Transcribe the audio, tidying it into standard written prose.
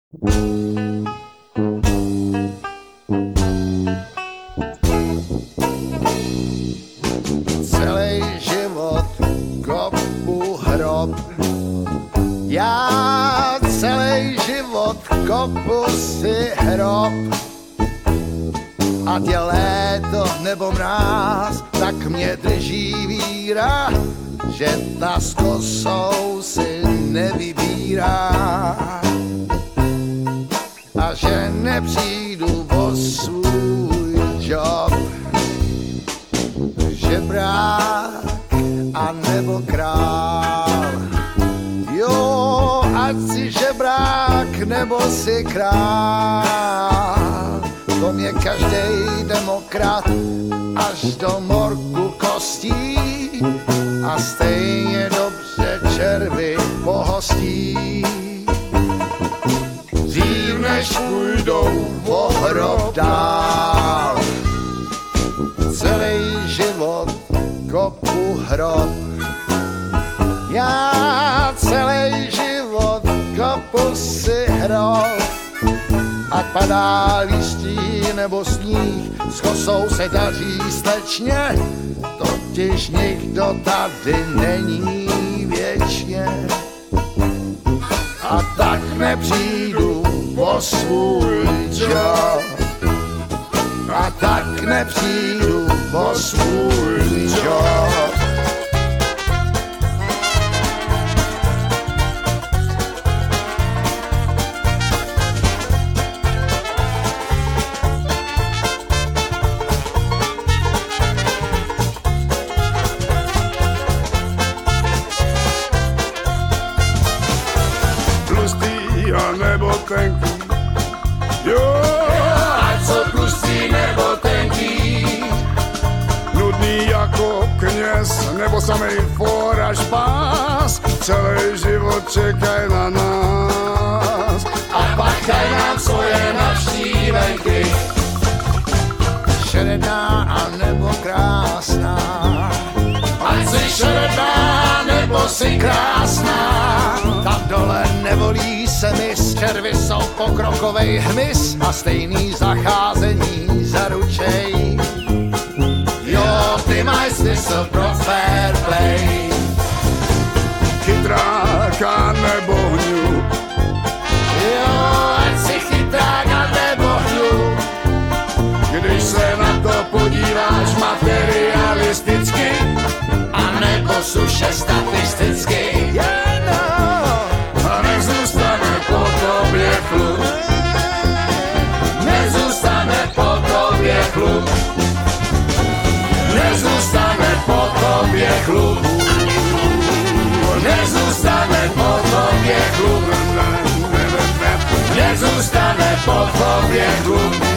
Celý život kopu hrob. Já celý život kopu si hrob. Ať je léto nebo mráz, tak mě drží víra, že ta s kosou si nevybírá. A že nepřijdu o svůj job. Žebrák a nebo král. Jo, ať si žebrák nebo si král. To mě každej demokrat až do morku kostí a stejně dobře červy pohostí. Dřív než půjdou o hrob dál, celý život kopu hrob. Já celý život kopu si hrob. Ať padá listí nebo sníh, s kosou se daří slečně, totiž nikdo tady není věčně. A tak nepřijdu o svůj job. A tak nepřijdu o svůj job. Nebo tenký, jo, ať jsou tlustý nebo tenký, nudný jako kněz, nebo samej for až pás, celý život čekaj na nás. A pak daj nám svoje navštívenky, šeredná a nebo krásná. Ať si šeredná nebo si krásná, tam dole nevolí se mis, červy jsou pokrokovej hmyz a stejný zacházení zaručej. Jo, ty máš smysl pro fair play. Chytráka nebo hňu, Jo, ať si chytrák a nebo hňu, když se na to podíváš materialisticky, a nebo suše statisticky. a nezůstane po tobě chlub. Nezůstane po tobě chlub. Nezůstane po tobě chlub. Nezůstane po tobě chlub. Nezůstane po tobě chlub.